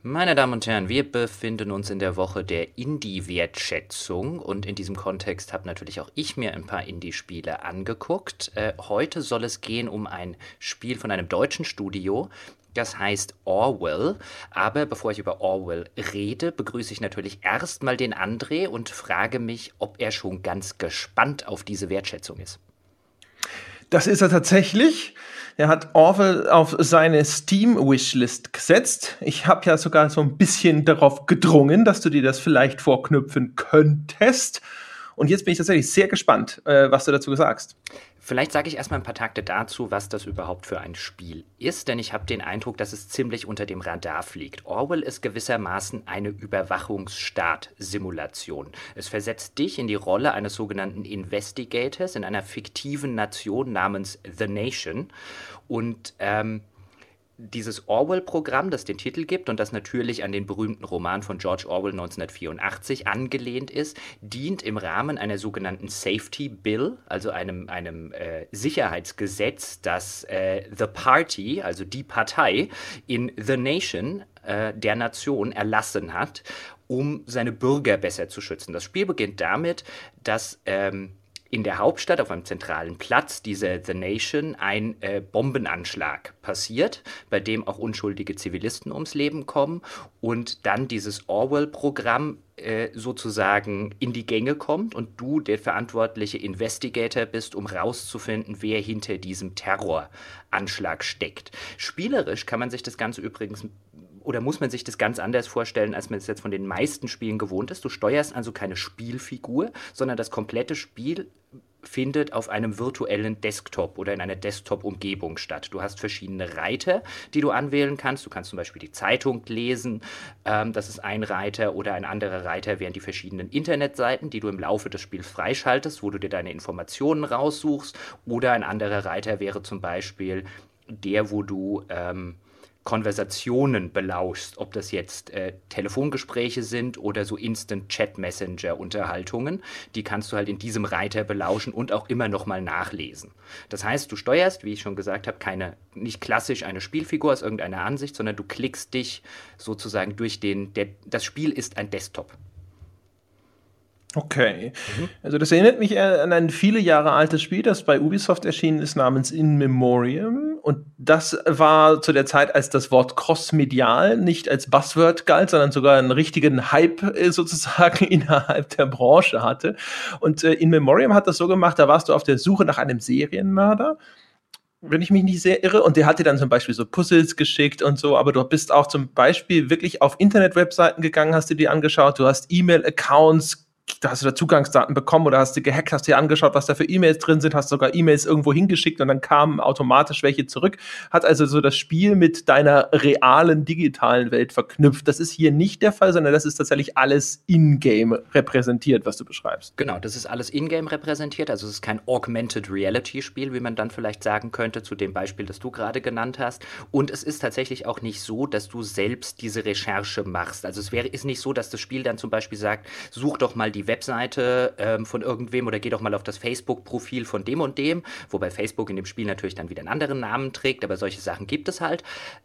Meine Damen und Herren, wir befinden uns in der Woche der Indie-Wertschätzung und in diesem Kontext habe natürlich auch ich mir ein paar Indie-Spiele angeguckt. Heute soll es gehen um ein Spiel von einem deutschen Studio, das heißt Orwell. Aber bevor ich über Orwell rede, begrüße ich natürlich erstmal den André und frage mich, ob er schon ganz gespannt auf diese Wertschätzung ist. Das ist er tatsächlich. Er hat Orwell auf seine Steam-Wishlist gesetzt. Ich habe ja sogar so ein bisschen darauf gedrungen, dass du dir das vielleicht vorknüpfen könntest. Und jetzt bin ich tatsächlich sehr gespannt, was du dazu sagst. Vielleicht sage ich erstmal ein paar Takte dazu, was das überhaupt für ein Spiel ist, denn ich habe den Eindruck, dass es ziemlich unter dem Radar fliegt. Orwell ist gewissermaßen eine Überwachungsstaat-Simulation. Es versetzt dich in die Rolle eines sogenannten Investigators in einer fiktiven Nation namens The Nation und dieses Orwell-Programm, das den Titel gibt und das natürlich an den berühmten Roman von George Orwell 1984 angelehnt ist, dient im Rahmen einer sogenannten Safety Bill, also einem Sicherheitsgesetz, das The Party, also die Partei, in The Nation, der Nation, erlassen hat, um seine Bürger besser zu schützen. Das Spiel beginnt damit, dass in der Hauptstadt auf einem zentralen Platz dieser The Nation ein Bombenanschlag passiert, bei dem auch unschuldige Zivilisten ums Leben kommen und dann dieses Orwell-Programm sozusagen in die Gänge kommt und du der verantwortliche Investigator bist, um rauszufinden, wer hinter diesem Terroranschlag steckt. Spielerisch kann man sich das Ganze übrigens oder muss man sich das ganz anders vorstellen, als man es jetzt von den meisten Spielen gewohnt ist. Du steuerst also keine Spielfigur, sondern das komplette Spiel findet auf einem virtuellen Desktop oder in einer Desktop-Umgebung statt. Du hast verschiedene Reiter, die du anwählen kannst. Du kannst zum Beispiel die Zeitung lesen, das ist ein Reiter, oder ein anderer Reiter wären die verschiedenen Internetseiten, die du im Laufe des Spiels freischaltest, wo du dir deine Informationen raussuchst. Oder ein anderer Reiter wäre zum Beispiel der, wo du Konversationen belauschst, ob das jetzt Telefongespräche sind oder so Instant-Chat-Messenger-Unterhaltungen, die kannst du halt in diesem Reiter belauschen und auch immer noch mal nachlesen. Das heißt, du steuerst, wie ich schon gesagt habe, nicht klassisch eine Spielfigur aus irgendeiner Ansicht, sondern du klickst dich sozusagen durch das Spiel ist ein Desktop. Okay. Also das erinnert mich an ein viele Jahre altes Spiel, das bei Ubisoft erschienen ist, namens In Memoriam. Und das war zu der Zeit, als das Wort crossmedial nicht als Buzzword galt, sondern sogar einen richtigen Hype sozusagen innerhalb der Branche hatte. Und In Memoriam hat das so gemacht, da warst du auf der Suche nach einem Serienmörder, wenn ich mich nicht sehr irre, und der hat dir dann zum Beispiel so Puzzles geschickt und so, aber du bist auch zum Beispiel wirklich auf Internet-Webseiten gegangen, hast du dir angeschaut, du hast E-Mail-Accounts, da hast du da Zugangsdaten bekommen oder hast du gehackt, hast dir angeschaut, was da für E-Mails drin sind, hast sogar E-Mails irgendwo hingeschickt und dann kamen automatisch welche zurück. Hat also so das Spiel mit deiner realen, digitalen Welt verknüpft. Das ist hier nicht der Fall, sondern das ist tatsächlich alles in-game repräsentiert, was du beschreibst. Genau, das ist alles in-game repräsentiert, also es ist kein Augmented Reality Spiel, wie man dann vielleicht sagen könnte, zu dem Beispiel, das du gerade genannt hast. Und es ist tatsächlich auch nicht so, dass du selbst diese Recherche machst. Also ist nicht so, dass das Spiel dann zum Beispiel sagt, such doch mal die Webseite von irgendwem oder geh doch mal auf das Facebook-Profil von dem und dem, wobei Facebook in dem Spiel natürlich dann wieder einen anderen Namen trägt, aber solche Sachen gibt es halt.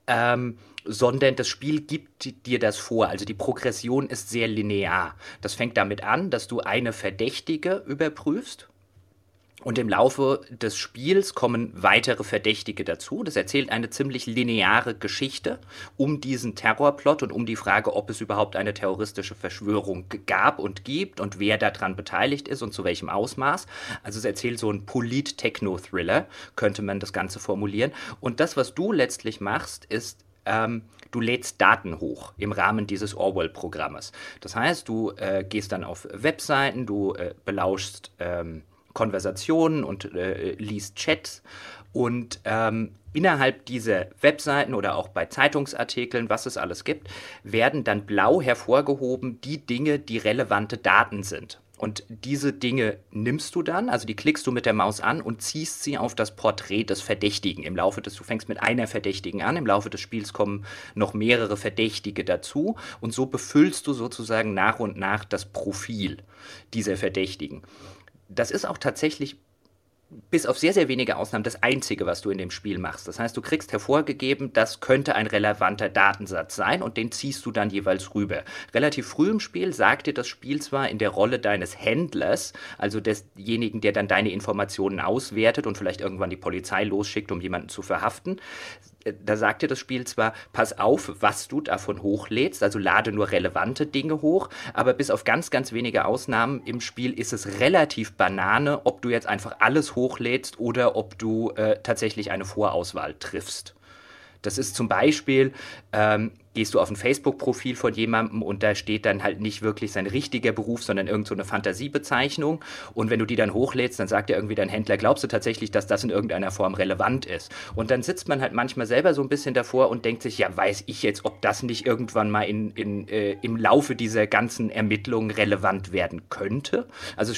Sondern das Spiel gibt dir das vor. Also die Progression ist sehr linear. Das fängt damit an, dass du eine Verdächtige überprüfst. Und im Laufe des Spiels kommen weitere Verdächtige dazu. Das erzählt eine ziemlich lineare Geschichte um diesen Terrorplot und um die Frage, ob es überhaupt eine terroristische Verschwörung gab und gibt und wer daran beteiligt ist und zu welchem Ausmaß. Also es erzählt so einen Polit-Techno-Thriller, könnte man das Ganze formulieren. Und das, was du letztlich machst, ist, du lädst Daten hoch im Rahmen dieses Orwell-Programmes. Das heißt, du gehst dann auf Webseiten, du belauschst Konversationen und liest Chats und innerhalb dieser Webseiten oder auch bei Zeitungsartikeln, was es alles gibt, werden dann blau hervorgehoben die Dinge, die relevante Daten sind. Und diese Dinge nimmst du dann, also die klickst du mit der Maus an und ziehst sie auf das Porträt des Verdächtigen. Du fängst mit einer Verdächtigen an, im Laufe des Spiels kommen noch mehrere Verdächtige dazu und so befüllst du sozusagen nach und nach das Profil dieser Verdächtigen. Das ist auch tatsächlich bis auf sehr, sehr wenige Ausnahmen das Einzige, was du in dem Spiel machst. Das heißt, du kriegst hervorgegeben, das könnte ein relevanter Datensatz sein und den ziehst du dann jeweils rüber. Relativ früh im Spiel sagt dir das Spiel zwar in der Rolle deines Händlers, also desjenigen, der dann deine Informationen auswertet und vielleicht irgendwann die Polizei losschickt, um jemanden zu verhaften, da sagt dir das Spiel zwar, pass auf, was du davon hochlädst, also lade nur relevante Dinge hoch, aber bis auf ganz, ganz wenige Ausnahmen im Spiel ist es relativ Banane, ob du jetzt einfach alles hochlädst oder ob du tatsächlich eine Vorauswahl triffst. Das ist zum Beispiel, gehst du auf ein Facebook-Profil von jemandem und da steht dann halt nicht wirklich sein richtiger Beruf, sondern irgend so eine Fantasiebezeichnung. Und wenn du die dann hochlädst, dann sagt dir irgendwie dein Händler, glaubst du tatsächlich, dass das in irgendeiner Form relevant ist? Und dann sitzt man halt manchmal selber so ein bisschen davor und denkt sich, ja, weiß ich jetzt, ob das nicht irgendwann mal im Laufe dieser ganzen Ermittlungen relevant werden könnte? Also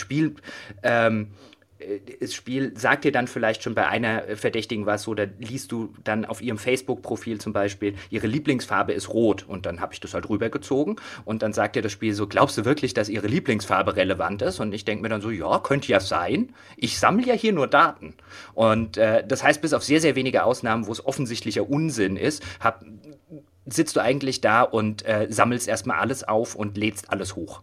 das Spiel sagt dir dann vielleicht schon bei einer Verdächtigen was so, da liest du dann auf ihrem Facebook-Profil zum Beispiel, ihre Lieblingsfarbe ist rot und dann habe ich das halt rübergezogen und dann sagt dir das Spiel so, glaubst du wirklich, dass ihre Lieblingsfarbe relevant ist? Und ich denke mir dann so, ja, könnte ja sein. Ich sammle ja hier nur Daten. Und das heißt, bis auf sehr, sehr wenige Ausnahmen, wo es offensichtlicher Unsinn ist, sitzt du eigentlich da und sammelst erstmal alles auf und lädst alles hoch.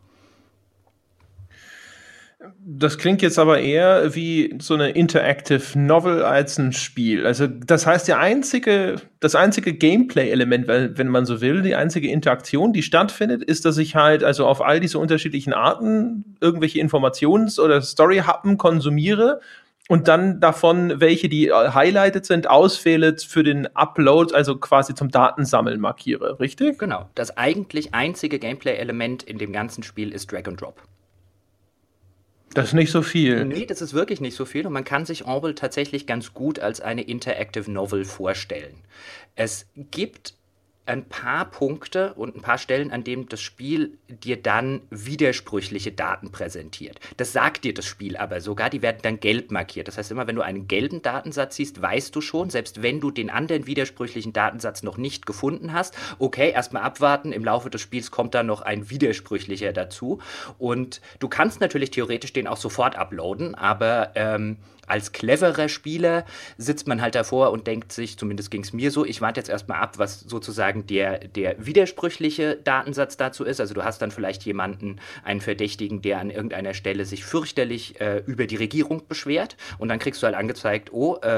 Das klingt jetzt aber eher wie so eine Interactive Novel als ein Spiel. Also das heißt, das einzige Gameplay-Element, wenn man so will, die einzige Interaktion, die stattfindet, ist, dass ich halt also auf all diese unterschiedlichen Arten irgendwelche Informations- oder Story-Happen konsumiere und dann davon, welche die highlighted sind, auswähle für den Upload, also quasi zum Datensammeln markiere, richtig? Genau. Das eigentlich einzige Gameplay-Element in dem ganzen Spiel ist Drag and Drop. Das ist nicht so viel. Nee, das ist wirklich nicht so viel und man kann sich Orwell tatsächlich ganz gut als eine Interactive Novel vorstellen. Es gibt ein paar Punkte und ein paar Stellen, an denen das Spiel dir dann widersprüchliche Daten präsentiert. Das sagt dir das Spiel aber sogar, die werden dann gelb markiert. Das heißt, immer wenn du einen gelben Datensatz siehst, weißt du schon, selbst wenn du den anderen widersprüchlichen Datensatz noch nicht gefunden hast, okay, erstmal abwarten, im Laufe des Spiels kommt dann noch ein widersprüchlicher dazu. Und du kannst natürlich theoretisch den auch sofort uploaden, aber als cleverer Spieler sitzt man halt davor und denkt sich, zumindest ging es mir so, ich warte jetzt erstmal ab, was sozusagen der widersprüchliche Datensatz dazu ist. Also du hast dann vielleicht jemanden, einen Verdächtigen, der an irgendeiner Stelle sich fürchterlich über die Regierung beschwert und dann kriegst du halt angezeigt,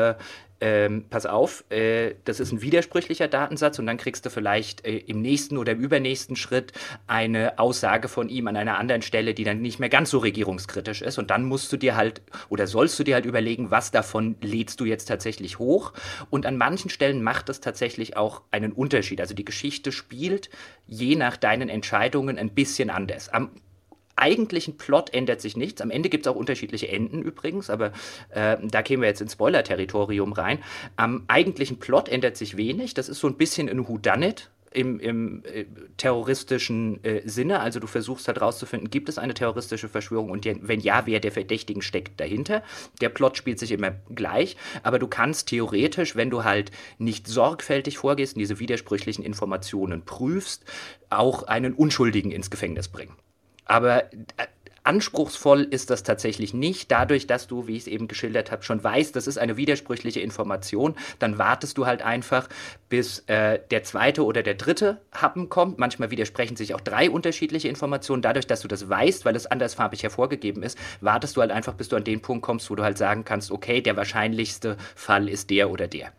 pass auf, das ist ein widersprüchlicher Datensatz und dann kriegst du vielleicht im nächsten oder im übernächsten Schritt eine Aussage von ihm an einer anderen Stelle, die dann nicht mehr ganz so regierungskritisch ist und dann musst du dir halt oder sollst du dir halt überlegen, was davon lädst du jetzt tatsächlich hoch und an manchen Stellen macht es tatsächlich auch einen Unterschied. Also die Geschichte spielt je nach deinen Entscheidungen ein bisschen anders. Am eigentlichen Plot ändert sich nichts. Am Ende gibt es auch unterschiedliche Enden übrigens, aber da kämen wir jetzt ins Spoiler-Territorium rein. Am eigentlichen Plot ändert sich wenig. Das ist so ein bisschen ein Whodunit im terroristischen Sinne. Also du versuchst halt rauszufinden, gibt es eine terroristische Verschwörung und wenn ja, wer der Verdächtigen steckt dahinter. Der Plot spielt sich immer gleich, aber du kannst theoretisch, wenn du halt nicht sorgfältig vorgehst und diese widersprüchlichen Informationen prüfst, auch einen Unschuldigen ins Gefängnis bringen. Aber anspruchsvoll ist das tatsächlich nicht. Dadurch, dass du, wie ich es eben geschildert habe, schon weißt, das ist eine widersprüchliche Information, dann wartest du halt einfach, bis der zweite oder der dritte Happen kommt. Manchmal widersprechen sich auch 3 unterschiedliche Informationen. Dadurch, dass du das weißt, weil es andersfarbig hervorgegeben ist, wartest du halt einfach, bis du an den Punkt kommst, wo du halt sagen kannst, okay, der wahrscheinlichste Fall ist der oder der.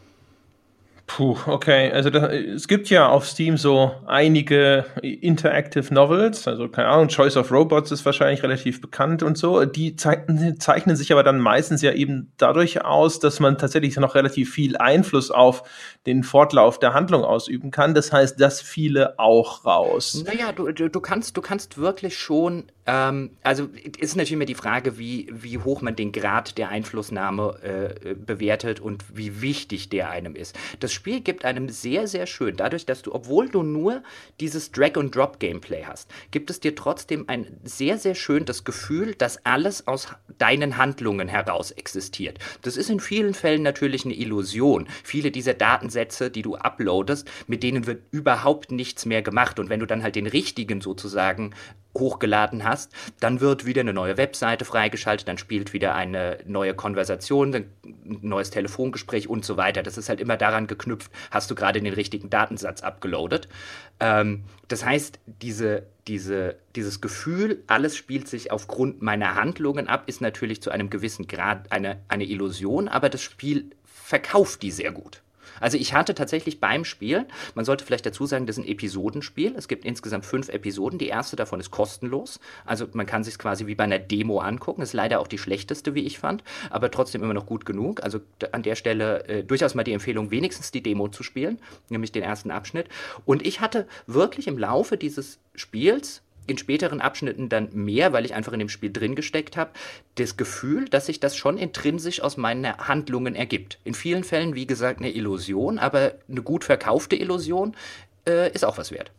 Puh, okay. Also es gibt ja auf Steam so einige Interactive Novels, also keine Ahnung, Choice of Robots ist wahrscheinlich relativ bekannt und so. Die zeichnen sich aber dann meistens ja eben dadurch aus, dass man tatsächlich noch relativ viel Einfluss auf den Fortlauf der Handlung ausüben kann. Das heißt, das fiele auch raus. Naja, du kannst wirklich schon, also ist natürlich immer die Frage, wie hoch man den Grad der Einflussnahme bewertet und wie wichtig der einem ist. Das Spiel gibt einem sehr, sehr schön, dadurch, dass du, obwohl du nur dieses Drag-and-Drop-Gameplay hast, gibt es dir trotzdem ein sehr, sehr schön das Gefühl, dass alles aus deinen Handlungen heraus existiert. Das ist in vielen Fällen natürlich eine Illusion. Viele dieser Datensätze, die du uploadest, mit denen wird überhaupt nichts mehr gemacht. Und wenn du dann halt den richtigen sozusagen hochgeladen hast, dann wird wieder eine neue Webseite freigeschaltet, dann spielt wieder eine neue Konversation, ein neues Telefongespräch und so weiter. Das ist halt immer daran geknüpft, hast du gerade den richtigen Datensatz abgeloadet. Das heißt, dieses Gefühl, alles spielt sich aufgrund meiner Handlungen ab, ist natürlich zu einem gewissen Grad eine Illusion, aber das Spiel verkauft die sehr gut. Also ich hatte tatsächlich beim Spiel, man sollte vielleicht dazu sagen, das ist ein Episodenspiel. Es gibt insgesamt 5 Episoden. Die erste davon ist kostenlos. Also man kann sich quasi wie bei einer Demo angucken. Das ist leider auch die schlechteste, wie ich fand, aber trotzdem immer noch gut genug. Also an der Stelle durchaus mal die Empfehlung, wenigstens die Demo zu spielen, nämlich den ersten Abschnitt. Und ich hatte wirklich im Laufe dieses Spiels in späteren Abschnitten dann mehr, weil ich einfach in dem Spiel drin gesteckt habe, das Gefühl, dass sich das schon intrinsisch aus meinen Handlungen ergibt. In vielen Fällen, wie gesagt, eine Illusion, aber eine gut verkaufte Illusion ist auch was wert.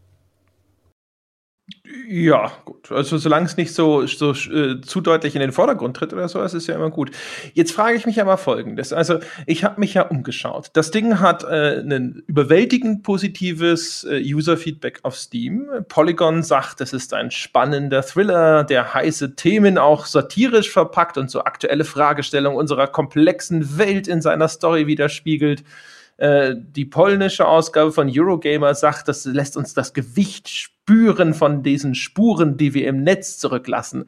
Ja, gut. Also solange es nicht so zu deutlich in den Vordergrund tritt oder so, ist es ja immer gut. Jetzt frage ich mich aber Folgendes. Also ich habe mich ja umgeschaut. Das Ding hat ein überwältigend positives User-Feedback auf Steam. Polygon sagt, es ist ein spannender Thriller, der heiße Themen auch satirisch verpackt und so aktuelle Fragestellungen unserer komplexen Welt in seiner Story widerspiegelt. Die polnische Ausgabe von Eurogamer sagt, das lässt uns das Gewicht spüren von diesen Spuren, die wir im Netz zurücklassen.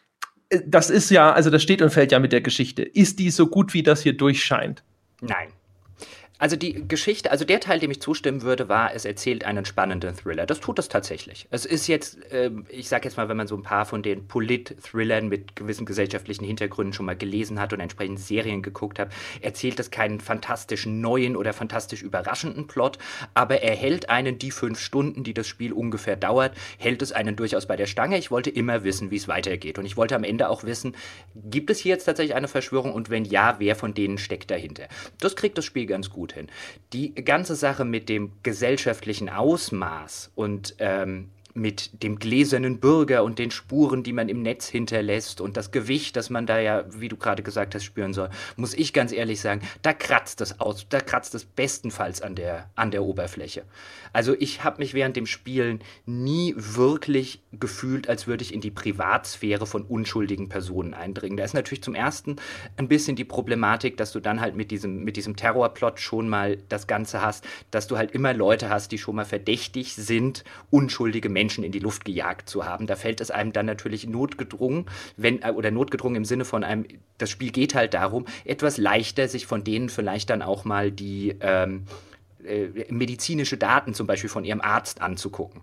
Das ist ja, also das steht und fällt ja mit der Geschichte. Ist die so gut, wie das hier durchscheint? Nein. Also die Geschichte, also der Teil, dem ich zustimmen würde, war, es erzählt einen spannenden Thriller. Das tut es tatsächlich. Es ist jetzt, ich sag jetzt mal, wenn man so ein paar von den Polit-Thrillern mit gewissen gesellschaftlichen Hintergründen schon mal gelesen hat und entsprechend Serien geguckt hat, erzählt es keinen fantastischen neuen oder fantastisch überraschenden Plot, aber er hält einen die 5 Stunden, die das Spiel ungefähr dauert, hält es einen durchaus bei der Stange. Ich wollte immer wissen, wie es weitergeht. Und ich wollte am Ende auch wissen, gibt es hier jetzt tatsächlich eine Verschwörung und wenn ja, wer von denen steckt dahinter? Das kriegt das Spiel ganz gut hin. Die ganze Sache mit dem gesellschaftlichen Ausmaß und mit dem gläsernen Bürger und den Spuren, die man im Netz hinterlässt und das Gewicht, das man da ja, wie du gerade gesagt hast, spüren soll, muss ich ganz ehrlich sagen, da kratzt es bestenfalls an der Oberfläche. Also ich habe mich während dem Spielen nie wirklich gefühlt, als würde ich in die Privatsphäre von unschuldigen Personen eindringen. Da ist natürlich zum ersten ein bisschen die Problematik, dass du dann halt mit diesem Terrorplot schon mal das Ganze hast, dass du halt immer Leute hast, die schon mal verdächtig sind, unschuldige Menschen in die Luft gejagt zu haben. Da fällt es einem dann natürlich notgedrungen, oder notgedrungen im Sinne von einem, das Spiel geht halt darum, etwas leichter sich von denen vielleicht dann auch mal die medizinische Daten zum Beispiel von ihrem Arzt anzugucken.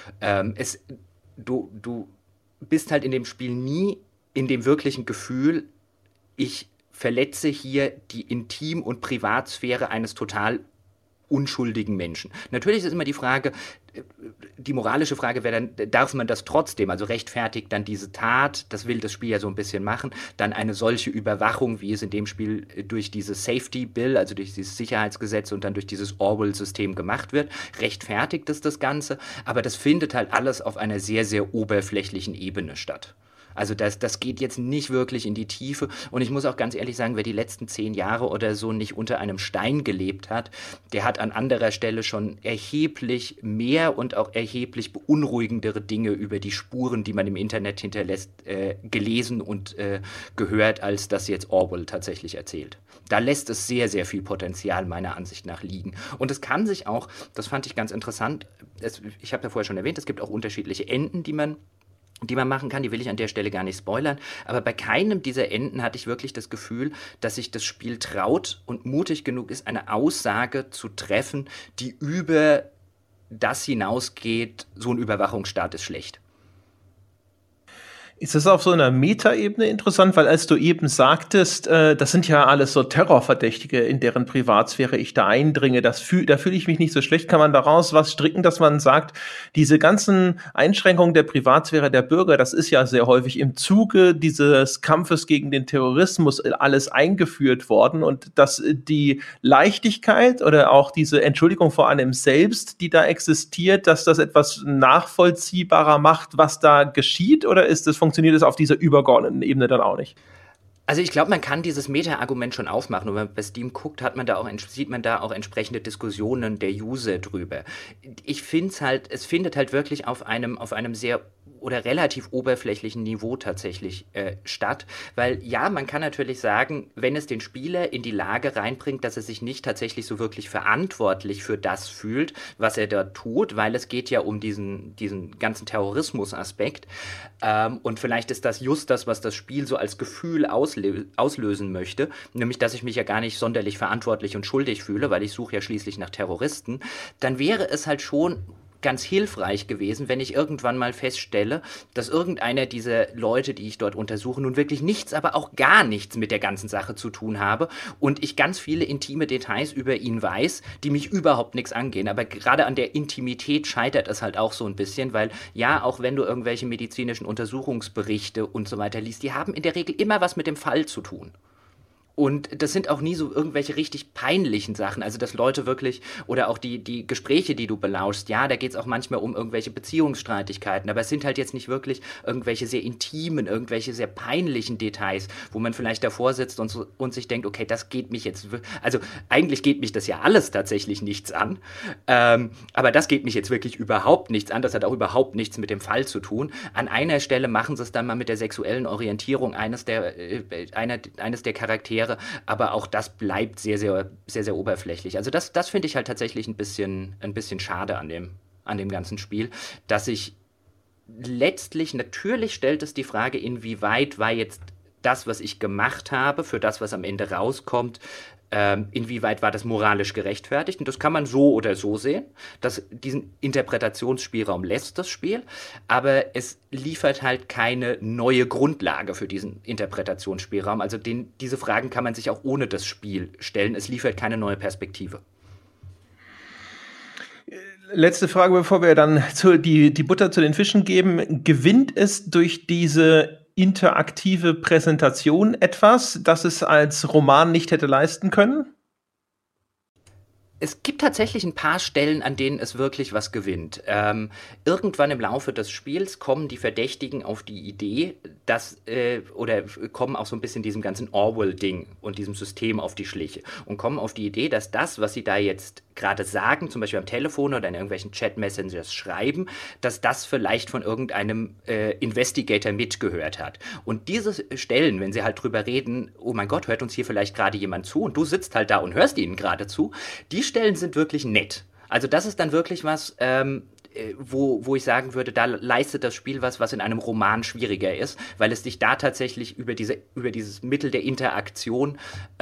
Du bist halt in dem Spiel nie in dem wirklichen Gefühl, ich verletze hier die Intim- und Privatsphäre eines total unschuldigen Menschen. Natürlich ist immer die Frage, die moralische Frage wäre dann, darf man das trotzdem, also rechtfertigt dann diese Tat, das will das Spiel ja so ein bisschen machen, dann eine solche Überwachung, wie es in dem Spiel durch dieses Safety Bill, also durch dieses Sicherheitsgesetz und dann durch dieses Orwell-System gemacht wird, rechtfertigt es das Ganze, aber das findet halt alles auf einer sehr, sehr oberflächlichen Ebene statt. Also das geht jetzt nicht wirklich in die Tiefe. Und ich muss auch ganz ehrlich sagen, wer die letzten 10 Jahre oder so nicht unter einem Stein gelebt hat, der hat an anderer Stelle schon erheblich mehr und auch erheblich beunruhigendere Dinge über die Spuren, die man im Internet hinterlässt, gelesen und gehört, als das jetzt Orwell tatsächlich erzählt. Da lässt es sehr, sehr viel Potenzial meiner Ansicht nach liegen. Und es kann sich auch, das fand ich ganz interessant, ich habe ja vorher schon erwähnt, es gibt auch unterschiedliche Enden, die man machen kann, die will ich an der Stelle gar nicht spoilern, aber bei keinem dieser Enden hatte ich wirklich das Gefühl, dass sich das Spiel traut und mutig genug ist, eine Aussage zu treffen, die über das hinausgeht, so ein Überwachungsstaat ist schlecht. Ist das auf so einer Metaebene interessant, weil als du eben sagtest, das sind ja alles so Terrorverdächtige, in deren Privatsphäre ich da eindringe, da fühle ich mich nicht so schlecht. Kann man daraus was stricken, dass man sagt, diese ganzen Einschränkungen der Privatsphäre der Bürger, das ist ja sehr häufig im Zuge dieses Kampfes gegen den Terrorismus alles eingeführt worden und dass die Leichtigkeit oder auch diese Entschuldigung vor einem selbst, die da existiert, dass das etwas nachvollziehbarer macht, was da geschieht, oder funktioniert es auf dieser übergeordneten Ebene dann auch nicht? Also ich glaube, man kann dieses Meta-Argument schon aufmachen und wenn man bei Steam guckt, sieht man da auch entsprechende Diskussionen der User drüber. Ich finde es findet halt wirklich auf einem sehr oder relativ oberflächlichen Niveau tatsächlich statt, weil ja, man kann natürlich sagen, wenn es den Spieler in die Lage reinbringt, dass er sich nicht tatsächlich so wirklich verantwortlich für das fühlt, was er da tut, weil es geht ja um diesen ganzen Terrorismus-Aspekt, und vielleicht ist das just das, was das Spiel so als Gefühl auslösen möchte, nämlich, dass ich mich ja gar nicht sonderlich verantwortlich und schuldig fühle, weil ich suche ja schließlich nach Terroristen, dann wäre es halt schon ganz hilfreich gewesen, wenn ich irgendwann mal feststelle, dass irgendeiner dieser Leute, die ich dort untersuche, nun wirklich nichts, aber auch gar nichts mit der ganzen Sache zu tun habe und ich ganz viele intime Details über ihn weiß, die mich überhaupt nichts angehen. Aber gerade an der Intimität scheitert es halt auch so ein bisschen, weil ja, auch wenn du irgendwelche medizinischen Untersuchungsberichte und so weiter liest, die haben in der Regel immer was mit dem Fall zu tun. Und das sind auch nie so irgendwelche richtig peinlichen Sachen. Also, dass Leute wirklich, oder auch die Gespräche, die du belauschst, ja, da geht es auch manchmal um irgendwelche Beziehungsstreitigkeiten, aber es sind halt jetzt nicht wirklich irgendwelche sehr intimen, irgendwelche sehr peinlichen Details, wo man vielleicht davor sitzt und sich denkt, okay, das geht mich jetzt, also eigentlich geht mich das ja alles tatsächlich nichts an, aber das geht mich jetzt wirklich überhaupt nichts an, das hat auch überhaupt nichts mit dem Fall zu tun. An einer Stelle machen sie es dann mal mit der sexuellen Orientierung eines der Charaktere, aber auch das bleibt sehr, sehr, sehr, sehr oberflächlich. Also das finde ich halt tatsächlich ein bisschen schade an dem ganzen Spiel, dass ich letztlich, natürlich stellt es die Frage, inwieweit war jetzt das, was ich gemacht habe, für das, was am Ende rauskommt, inwieweit war das moralisch gerechtfertigt? Und das kann man so oder so sehen. Diesen Interpretationsspielraum lässt das Spiel, aber es liefert halt keine neue Grundlage für diesen Interpretationsspielraum. Also diese Fragen kann man sich auch ohne das Spiel stellen. Es liefert keine neue Perspektive. Letzte Frage, bevor wir dann die Butter zu den Fischen geben. Gewinnt es durch diese interaktive Präsentation etwas, das es als Roman nicht hätte leisten können? Es gibt tatsächlich ein paar Stellen, an denen es wirklich was gewinnt. Irgendwann im Laufe des Spiels kommen die Verdächtigen auf die Idee, oder kommen auch so ein bisschen diesem ganzen Orwell-Ding und diesem System auf die Schliche und kommen auf die Idee, dass das, was sie da jetzt gerade sagen, zum Beispiel am Telefon oder in irgendwelchen Chat-Messengers schreiben, dass das vielleicht von irgendeinem Investigator mitgehört hat. Und diese Stellen, wenn sie halt drüber reden, oh mein Gott, hört uns hier vielleicht gerade jemand zu und du sitzt halt da und hörst ihnen gerade zu, die Stellen sind wirklich nett. Also das ist dann wirklich was, wo ich sagen würde, da leistet das Spiel was in einem Roman schwieriger ist, weil es dich da tatsächlich über dieses Mittel der Interaktion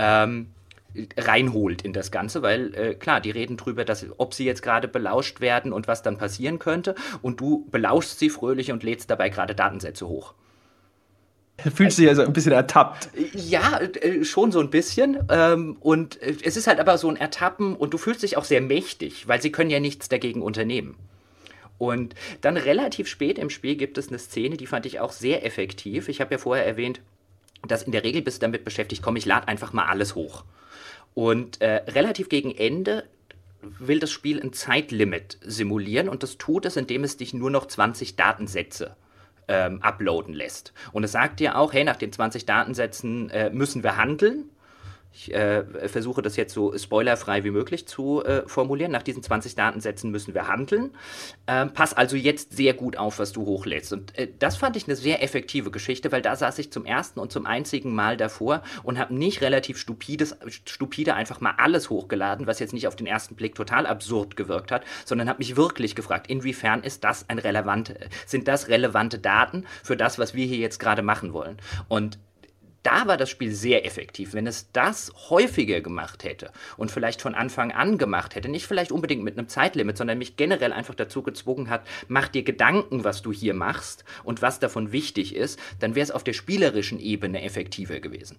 reinholt in das Ganze, weil klar, die reden drüber, ob sie jetzt gerade belauscht werden und was dann passieren könnte und du belauschst sie fröhlich und lädst dabei gerade Datensätze hoch. Fühlst du dich also ein bisschen ertappt? Ja, schon so ein bisschen. Und es ist halt aber so ein Ertappen und du fühlst dich auch sehr mächtig, weil sie können ja nichts dagegen unternehmen. Und dann relativ spät im Spiel gibt es eine Szene, die fand ich auch sehr effektiv. Ich habe ja vorher erwähnt, dass in der Regel bist du damit beschäftigt, komm, ich lade einfach mal alles hoch. Und relativ gegen Ende will das Spiel ein Zeitlimit simulieren und das tut es, indem es dich nur noch 20 Datensätze uploaden lässt. Und es sagt dir auch, hey, nach den 20 Datensätzen müssen wir handeln. Ich versuche das jetzt so spoilerfrei wie möglich zu formulieren. Nach diesen 20 Datensätzen müssen wir handeln. Pass also jetzt sehr gut auf, was du hochlädst. Und das fand ich eine sehr effektive Geschichte, weil da saß ich zum ersten und zum einzigen Mal davor und habe nicht relativ stupide einfach mal alles hochgeladen, was jetzt nicht auf den ersten Blick total absurd gewirkt hat, sondern habe mich wirklich gefragt, inwiefern sind das relevante Daten für das, was wir hier jetzt gerade machen wollen. Und da war das Spiel sehr effektiv. Wenn es das häufiger gemacht hätte und vielleicht von Anfang an gemacht hätte, nicht vielleicht unbedingt mit einem Zeitlimit, sondern mich generell einfach dazu gezwungen hat, mach dir Gedanken, was du hier machst und was davon wichtig ist, dann wäre es auf der spielerischen Ebene effektiver gewesen.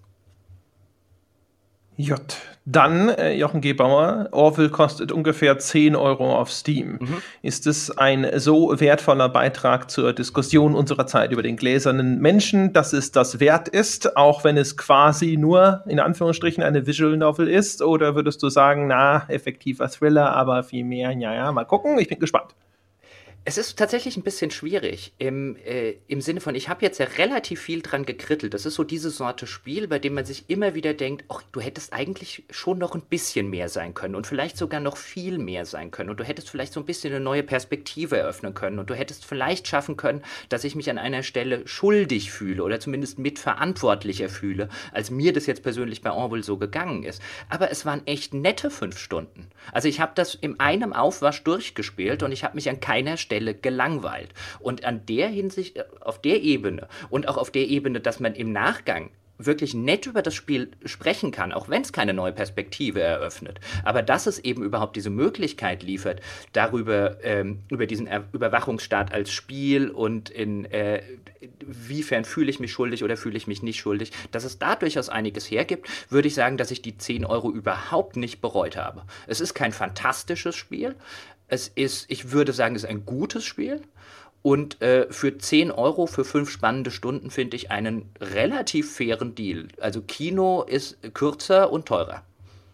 J. Dann, Jochen G. Bauer, Orville kostet ungefähr 10 Euro auf Steam. Ist es ein so wertvoller Beitrag zur Diskussion unserer Zeit über den gläsernen Menschen, dass es das wert ist, auch wenn es quasi nur, in Anführungsstrichen, eine Visual Novel ist? Oder würdest du sagen, na, effektiver Thriller, aber viel mehr, ja, mal gucken, ich bin gespannt. Es ist tatsächlich ein bisschen schwierig im Sinne von, ich habe jetzt ja relativ viel dran gekrittelt. Das ist so diese Sorte Spiel, bei dem man sich immer wieder denkt: „Och, du hättest eigentlich schon noch ein bisschen mehr sein können und vielleicht sogar noch viel mehr sein können und du hättest vielleicht so ein bisschen eine neue Perspektive eröffnen können und du hättest vielleicht schaffen können, dass ich mich an einer Stelle schuldig fühle oder zumindest mitverantwortlicher fühle, als mir das jetzt persönlich bei Orwell so gegangen ist.“ Aber es waren echt nette 5 Stunden. Also, ich habe das in einem Aufwasch durchgespielt und ich habe mich an keiner Stelle gelangweilt. Und an der Hinsicht, auf der Ebene und auch auf der Ebene, dass man im Nachgang wirklich nett über das Spiel sprechen kann, auch wenn es keine neue Perspektive eröffnet. Aber dass es eben überhaupt diese Möglichkeit liefert, darüber, über diesen Überwachungsstaat als Spiel und inwiefern fühle ich mich schuldig oder fühle ich mich nicht schuldig, dass es da durchaus einiges hergibt, würde ich sagen, dass ich die 10 Euro überhaupt nicht bereut habe. Es ist kein fantastisches Spiel. Ich würde sagen, es ist ein gutes Spiel. Und für 10 Euro für 5 spannende Stunden finde ich einen relativ fairen Deal. Also Kino ist kürzer und teurer.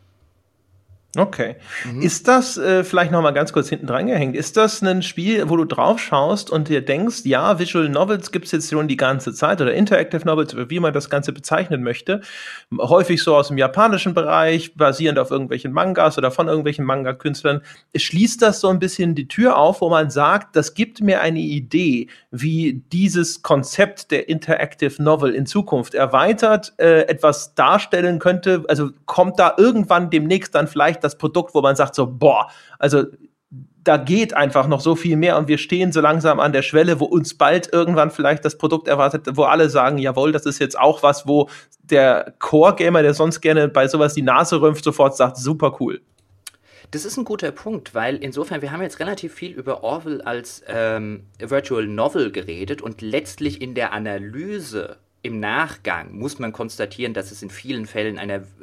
Okay. Mhm. Ist das, vielleicht noch mal ganz kurz hinten dran gehängt, ist das ein Spiel, wo du drauf schaust und dir denkst, ja, Visual Novels gibt's jetzt schon die ganze Zeit oder Interactive Novels, oder wie man das Ganze bezeichnen möchte, häufig so aus dem japanischen Bereich, basierend auf irgendwelchen Mangas oder von irgendwelchen Manga-Künstlern. Schließt das so ein bisschen die Tür auf, wo man sagt, das gibt mir eine Idee, wie dieses Konzept der Interactive Novel in Zukunft erweitert etwas darstellen könnte? Also kommt da irgendwann demnächst dann vielleicht das Produkt, wo man sagt so, boah, also da geht einfach noch so viel mehr und wir stehen so langsam an der Schwelle, wo uns bald irgendwann vielleicht das Produkt erwartet, wo alle sagen, jawohl, das ist jetzt auch was, wo der Core-Gamer, der sonst gerne bei sowas die Nase rümpft, sofort sagt, super cool. Das ist ein guter Punkt, weil insofern, wir haben jetzt relativ viel über Orwell als Virtual Novel geredet und letztlich in der Analyse im Nachgang muss man konstatieren, dass es in vielen Fällen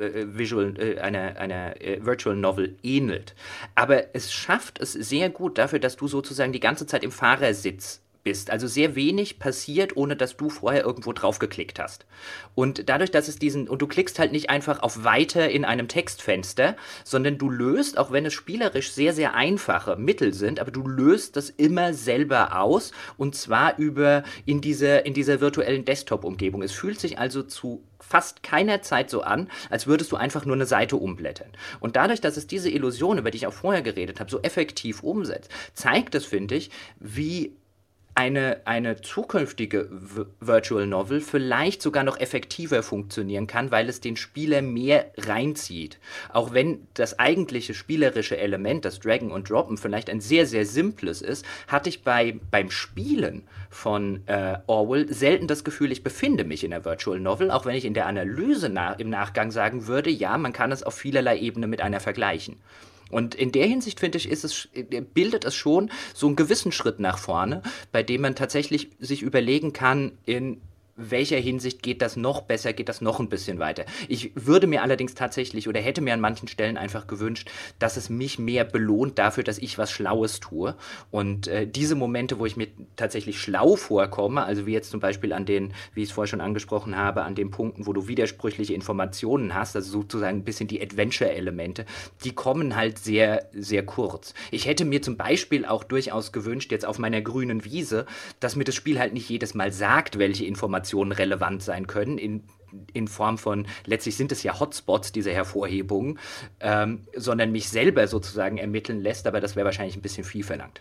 einer Virtual Novel ähnelt. Aber es schafft es sehr gut dafür, dass du sozusagen die ganze Zeit im Fahrersitz bist. Also sehr wenig passiert, ohne dass du vorher irgendwo drauf geklickt hast. Und dadurch, dass es und du klickst halt nicht einfach auf Weiter in einem Textfenster, sondern du löst, auch wenn es spielerisch sehr, sehr einfache Mittel sind, aber du löst das immer selber aus und zwar in dieser virtuellen Desktop-Umgebung. Es fühlt sich also zu fast keiner Zeit so an, als würdest du einfach nur eine Seite umblättern. Und dadurch, dass es diese Illusion, über die ich auch vorher geredet habe, so effektiv umsetzt, zeigt es, finde ich, wie eine zukünftige Virtual Novel vielleicht sogar noch effektiver funktionieren kann, weil es den Spieler mehr reinzieht. Auch wenn das eigentliche spielerische Element, das Draggen und Droppen, vielleicht ein sehr, sehr simples ist, hatte ich beim Spielen von Orwell selten das Gefühl, ich befinde mich in der Virtual Novel, auch wenn ich in der Analyse im Nachgang sagen würde, ja, man kann es auf vielerlei Ebene mit einer vergleichen. Und in der Hinsicht, finde ich, bildet es schon so einen gewissen Schritt nach vorne, bei dem man tatsächlich sich überlegen kann, in welcher Hinsicht geht das noch besser, geht das noch ein bisschen weiter. Ich würde mir allerdings tatsächlich oder hätte mir an manchen Stellen einfach gewünscht, dass es mich mehr belohnt dafür, dass ich was Schlaues tue. Und diese Momente, wo ich mir tatsächlich schlau vorkomme, also wie jetzt zum Beispiel wie ich es vorher schon angesprochen habe, an den Punkten, wo du widersprüchliche Informationen hast, also sozusagen ein bisschen die Adventure-Elemente, die kommen halt sehr, sehr kurz. Ich hätte mir zum Beispiel auch durchaus gewünscht, jetzt auf meiner grünen Wiese, dass mir das Spiel halt nicht jedes Mal sagt, welche Informationen relevant sein können, in Form von, letztlich sind es ja Hotspots, diese Hervorhebungen, sondern mich selber sozusagen ermitteln lässt, aber das wäre wahrscheinlich ein bisschen viel verlangt.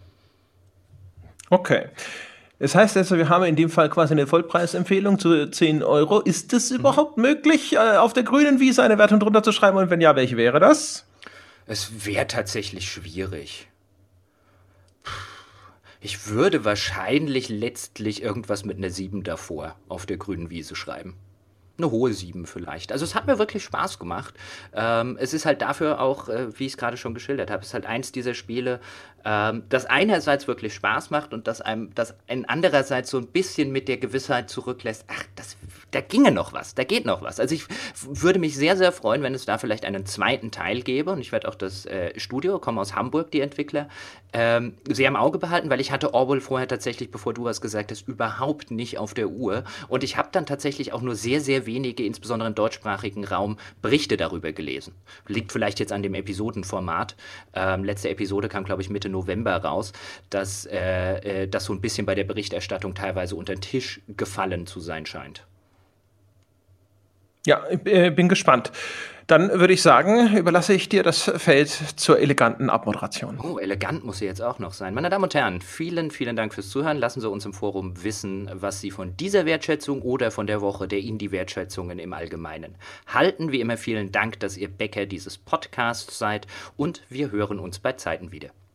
Okay. Das heißt also, wir haben in dem Fall quasi eine Vollpreisempfehlung zu 10 Euro. Ist es überhaupt möglich, auf der grünen Wiese eine Wertung drunter zu schreiben? Und wenn ja, welche wäre das? Es wäre tatsächlich schwierig. Ich würde wahrscheinlich letztlich irgendwas mit einer 7 davor auf der grünen Wiese schreiben. Eine hohe 7 vielleicht. Also es hat mir wirklich Spaß gemacht. Es ist halt dafür auch, wie ich es gerade schon geschildert habe, es ist halt eins dieser Spiele, das einerseits wirklich Spaß macht und das einen andererseits so ein bisschen mit der Gewissheit zurücklässt, ach, da ginge noch was, da geht noch was. Also ich würde mich sehr, sehr freuen, wenn es da vielleicht einen zweiten Teil gäbe. Und ich werde auch das Studio, kommen aus Hamburg, die Entwickler, sehr im Auge behalten, weil ich hatte Orwell vorher tatsächlich, bevor du was gesagt hast, überhaupt nicht auf der Uhr. Und ich habe dann tatsächlich auch nur sehr, sehr wenige, insbesondere im deutschsprachigen Raum, Berichte darüber gelesen. Liegt vielleicht jetzt an dem Episodenformat. Letzte Episode kam, glaube ich, Mitte November raus, dass das so ein bisschen bei der Berichterstattung teilweise unter den Tisch gefallen zu sein scheint. Ja, ich bin gespannt. Dann würde ich sagen, überlasse ich dir das Feld zur eleganten Abmoderation. Oh, elegant muss sie jetzt auch noch sein. Meine Damen und Herren, vielen, vielen Dank fürs Zuhören. Lassen Sie uns im Forum wissen, was Sie von dieser Wertschätzung oder von der Woche der Indie-Wertschätzungen im Allgemeinen halten. Wie immer vielen Dank, dass ihr Bäcker dieses Podcasts seid und wir hören uns bei Zeiten wieder.